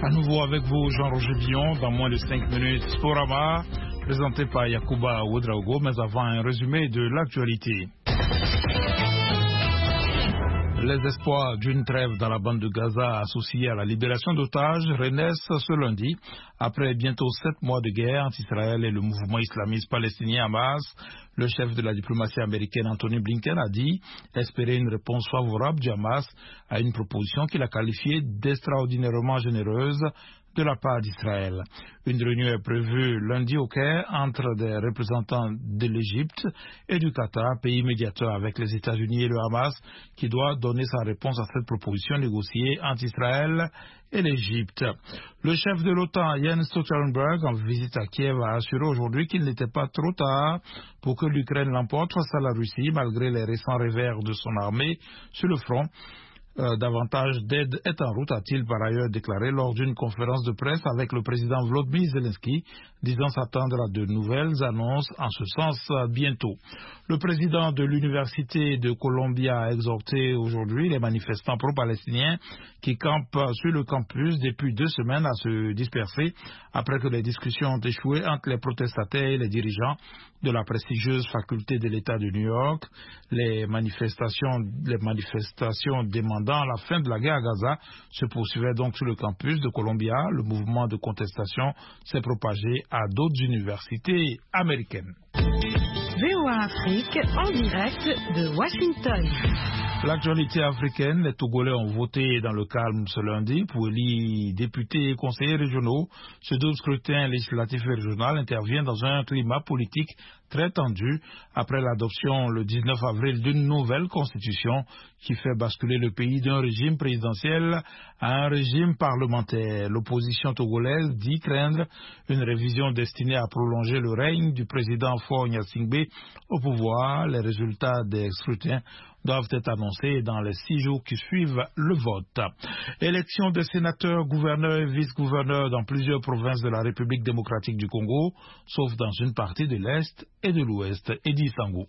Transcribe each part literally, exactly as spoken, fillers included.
À nouveau avec vous, Jean-Roger Billon, dans moins de cinq minutes, Sporama, présenté par Yacouba Ouedraogo, mais avant un résumé de l'actualité. Les espoirs d'une trêve dans la bande de Gaza associée à la libération d'otages renaissent ce lundi, après bientôt sept mois de guerre entre Israël et le mouvement islamiste palestinien Hamas. Le chef de la diplomatie américaine Anthony Blinken a dit espérer une réponse favorable du Hamas à une proposition qu'il a qualifiée d'extraordinairement généreuse de la part d'Israël. Une réunion est prévue lundi au Caire entre des représentants de l'Égypte et du Qatar, pays médiateur avec les États-Unis et le Hamas, qui doit donner sa réponse à cette proposition négociée entre Israël et l'Égypte. Le chef de l'OTAN, Jens Stoltenberg, en visite à Kiev, a assuré aujourd'hui qu'il n'était pas trop tard pour que l'Ukraine l'emporte face à la Russie, malgré les récents revers de son armée sur le front. Euh, davantage d'aide est en route, a-t-il par ailleurs déclaré lors d'une conférence de presse avec le président Volodymyr Zelensky, disant s'attendre à de nouvelles annonces en ce sens euh, bientôt. Le président de l'Université de Columbia a exhorté aujourd'hui les manifestants pro-palestiniens qui campent sur le campus depuis deux semaines à se disperser après que les discussions ont échoué entre les protestataires et les dirigeants de la prestigieuse faculté de l'État de New York. Les manifestations, les manifestations demandant la fin de la guerre à Gaza se poursuivaient donc sur le campus de Columbia. Le mouvement de contestation s'est propagé à d'autres universités américaines. V O A Afrique en direct de Washington. L'actualité africaine, les Togolais ont voté dans le calme ce lundi pour élire députés et conseillers régionaux. Ce double scrutin législatif et régional intervient dans un climat politique très tendu après l'adoption le dix-neuf avril d'une nouvelle constitution qui fait basculer le pays d'un régime présidentiel à un régime parlementaire. L'opposition togolaise dit craindre une révision destinée à prolonger le règne du président Faure Gnassingbé au pouvoir. Les résultats des scrutins doivent être annoncés dans les six jours qui suivent le vote. Élection des sénateurs, gouverneurs et vice-gouverneurs dans plusieurs provinces de la République démocratique du Congo, sauf dans une partie de l'Est et de l'Ouest. Edi Sango.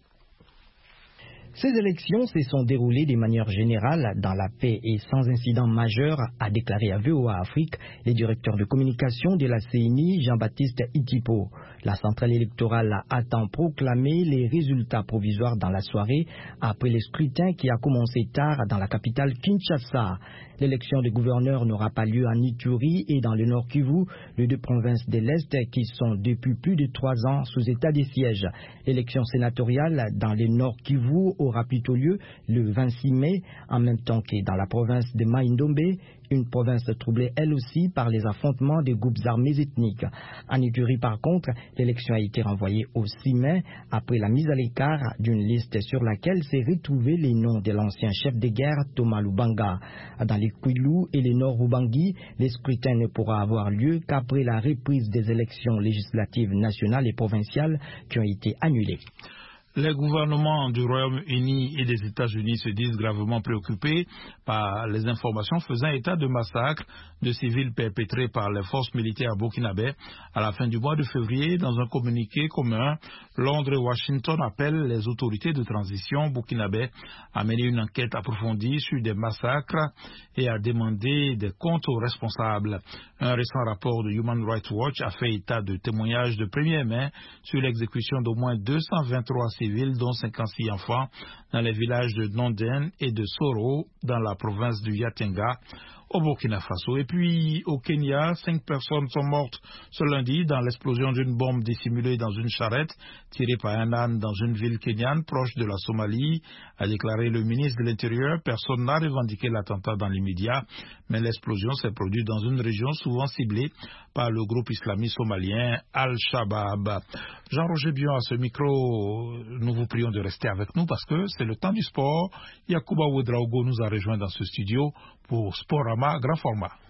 Ces élections se sont déroulées de manière générale dans la paix et sans incident majeur, a déclaré à V O A Afrique le directeur de communication de la C N I, Jean-Baptiste Itipo. La centrale électorale a attend proclamé les résultats provisoires dans la soirée après le scrutin qui a commencé tard dans la capitale Kinshasa. L'élection des gouverneurs n'aura pas lieu en Ituri et dans le Nord Kivu, les deux provinces de l'Est qui sont depuis plus de trois ans sous état de siège. L'élection sénatoriale dans le Nord Kivu aura plutôt lieu le vingt-six mai, en même temps que dans la province de Mai-Ndombe, une province troublée elle aussi par les affrontements des groupes armés ethniques. En Ituri, par contre, l'élection a été renvoyée au six mai après la mise à l'écart d'une liste sur laquelle s'est retrouvé les noms de l'ancien chef de guerre Thomas Lubanga. Dans les Kwilu et les Nord Ubangi, les scrutins ne pourra avoir lieu qu'après la reprise des élections législatives nationales et provinciales qui ont été annulées. Les gouvernements du Royaume-Uni et des États-Unis se disent gravement préoccupés par les informations faisant état de massacres de civils perpétrés par les forces militaires burkinabè à la fin du mois de février. Dans un communiqué commun, Londres et Washington appellent les autorités de transition burkinabè à mener une enquête approfondie sur des massacres et à demander des comptes aux responsables. Un récent rapport de Human Rights Watch a fait état de témoignages de première main sur l'exécution d'au moins deux cent vingt-trois civils, dont cinquante-six enfants, dans les villages de Nonden et de Soro, dans la province du Yatenga, au Burkina Faso. Et puis, au Kenya, cinq personnes sont mortes ce lundi dans l'explosion d'une bombe dissimulée dans une charrette tirée par un âne dans une ville kenyane proche de la Somalie, a déclaré le ministre de l'Intérieur. Personne n'a revendiqué l'attentat dans l'immédiat, mais l'explosion s'est produite dans une région souvent ciblée par le groupe islamiste somalien Al-Shabaab. Jean-Roger Billon à ce micro, nous vous prions de rester avec nous parce que c'est le temps du sport. Yacouba Ouedraogo nous a rejoint dans ce studio pour Sporama Grand Format.